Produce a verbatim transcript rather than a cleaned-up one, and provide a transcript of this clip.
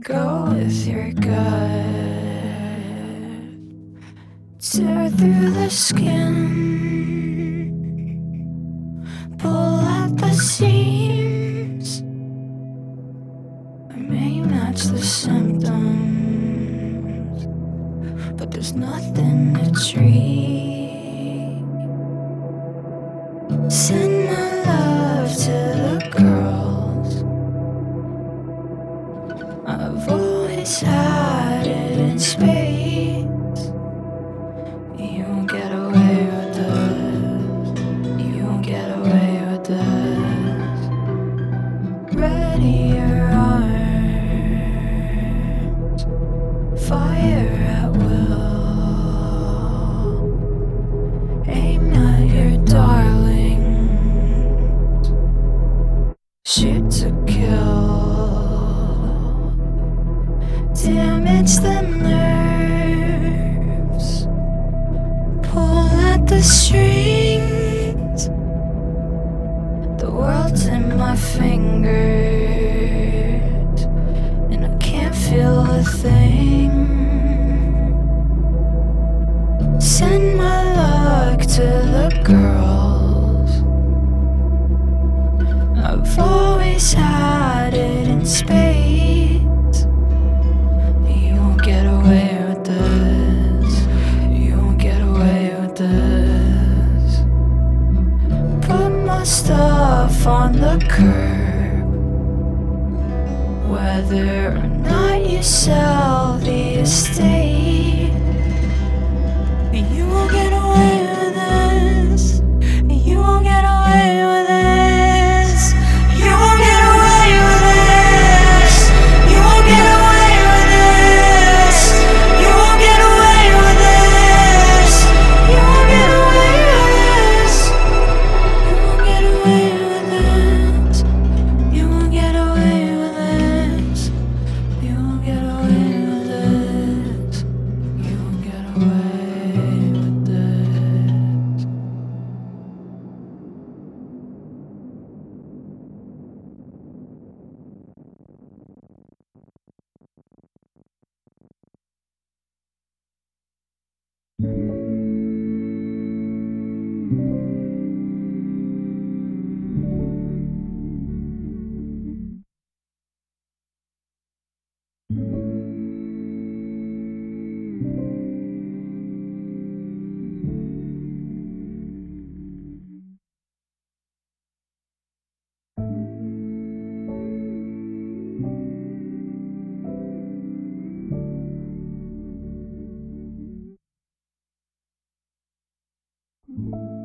Go with your gut, tear through the skin, pull at the seams. I may match the symptoms, but there's nothing to treat. Send my love to the girls I've always had it in spades. You won't get away with this. You won't get away with this. Ready your arms, fire at will. Aim at your darlings, shoot to kill. Damage the nerves, pull at the strings. The world's in my fingers, and I can't feel a thing. Send my luck to the girls I've always had it in spades. You won't get away with this. You won't get away with this. Put my stuff on the curb, whether or not you sell the estate. You won't get away with this. You won't get away with this. You won't get away with this. You won't get away with this. You won't get away with this. You won't get away with this. You won't get away with this. You won't get away with this. You won't get away with this. You won't get away with this. Thank you.